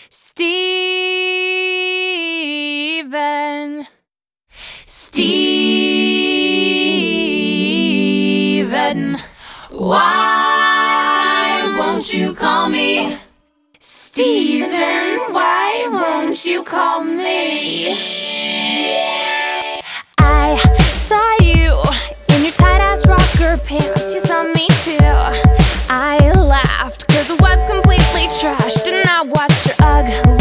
Steven. Steven, why won't you call me? Steven, why won't you call me? I saw you in your tight-ass rocker pants. You saw me too. I laughed 'cause it was completely trashed, and I watched your ugly